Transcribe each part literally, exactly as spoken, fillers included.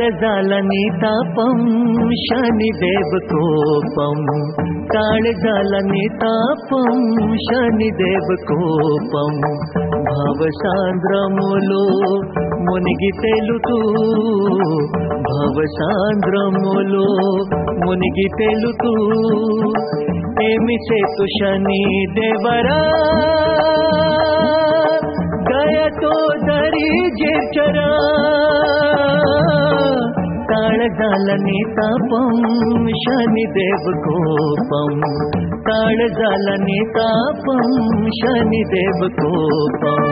ताळजालनि तापं शनिदेव कोपं ताळजालनि तापं शनिदेव कोपं भवसान्द्रमुलो मुनिगि तेलुतू भवसान्द्रमुलो मुनिगि तेलुतू एमि सेतु शनिदेवरा गयतो दरी जेचरा ताळजालनि तापं शनिदेव कोपं ताळजालनि तापं शनिदेव कोपं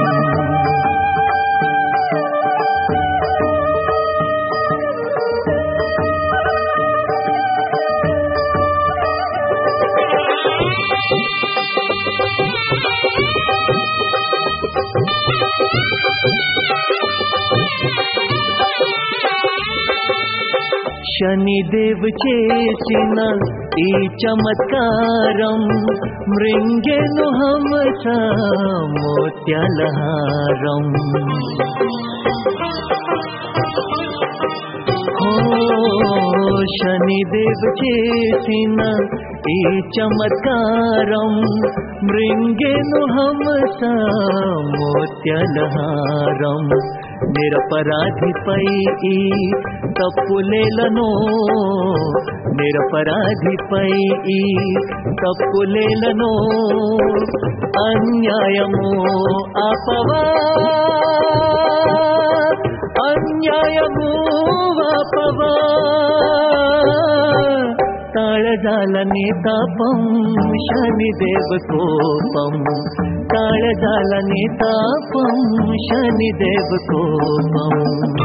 शनिदेव చేసిన ఈ చమత్కారం మృంగెను హంస మోత్యాలహారం शनिदेव చేసిన ఈ చమత్కారం మృంగెను హంస మోత్యాలహారం నిరపరాధిపై ఈ తప్పులేలను నిరపరాధిపై ఈ తప్పులేలను అన్యాయము ఆపవా అన్యాయము ఆపవా ताळजालनि तापं शनिदेव कोपं ताळजालनि तापं शनिदेव कोपं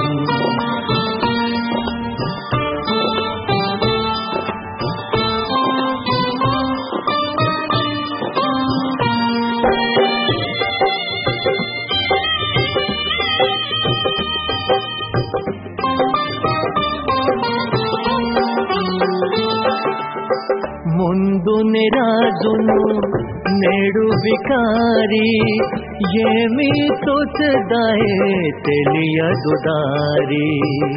ముందుని రాజును నేడు వికారి ఏమీ తోచదాయే తెలియదు దారి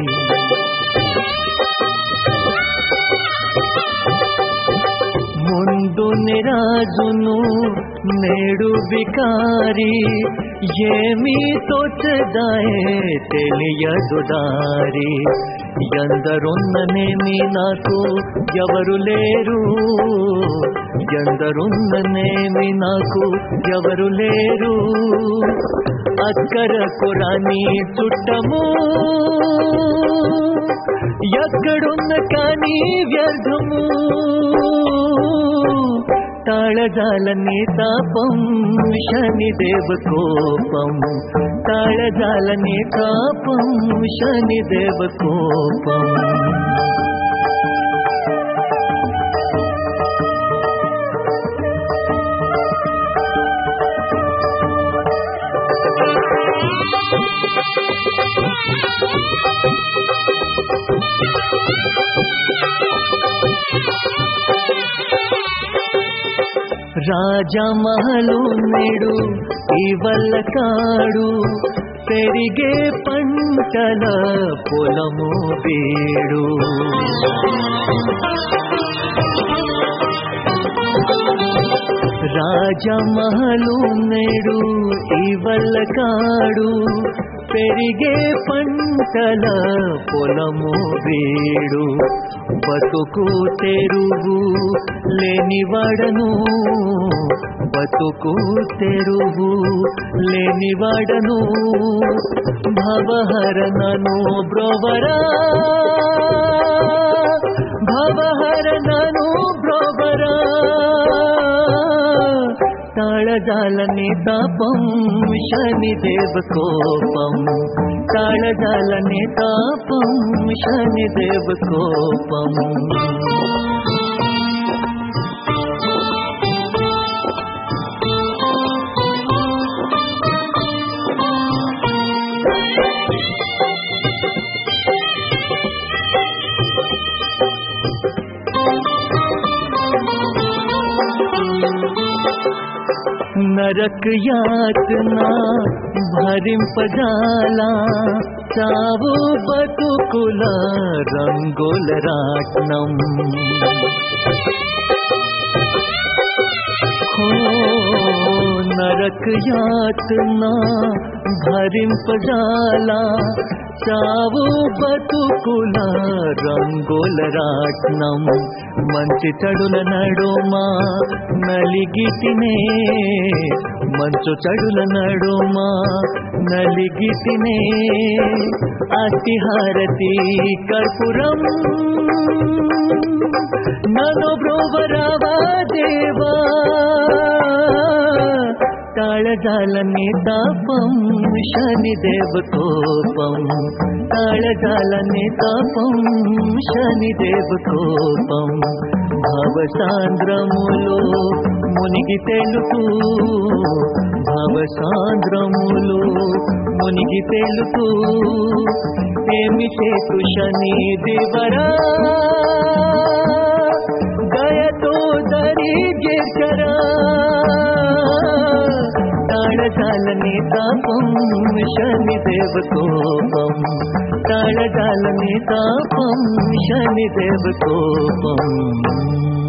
ముందుని రాజును నేడు వికారి ఏమీ తోచదాయే తెలియదు దారి ఎందరున్ననేమి నాకు ఎవరు లేరు ఎందరున్ననేమి నాకు ఎవరు లేరు అక్కరకు రాని చుట్టము ఎక్కడున్న కానీ వ్యర్థము ताळजालनि तापं शनिदेव कोपं ताळजालनि तापं शनिदेव कोपं రాజమహలు నేడు ఇవల్ల కాడు పెరిగే పంటల పొలము వేడు రాజమహలు నేడు ఇవల్ల కాడు పెరిగే పంటల పొలము వేడు బతుకు తెరువు లేనివాడను బతుకు తెరువు లేనివాడను భవహరణను బ్రోవరా భవహరణను బ్రోవరా ताळजालनि तापं शनिदेव कोपं ताळजालनि तापं शनिदेव कोपं నరక యాతన భరింపజాలా చావు బతుకుల రంగుల రాట్నం నరక యాతన భరింపజాలా చావు బతుకుల రంగుల రాట్నం మంచి చెడుల నడుమా నలిగితినే మంచు చెడుల నడుమా నలిగితినే అతిహారతి కర్పూరం నను బ్రోవరావా దేవా తాళజాలని తాపం శనిదేవ కోపం తాళజాలని తాపం శనిదేవ కోపం భవసాంద్రములో మునిగి తెలుపు భవసాంద్రములో మునిగి తెలుపు ఏమి చేతు శని దేవరా దయతో దరి చేర్చరా తాళజాలని తాపం శనిదేవ కోపం తాళజాలని తాపం శనిదేవ కోపం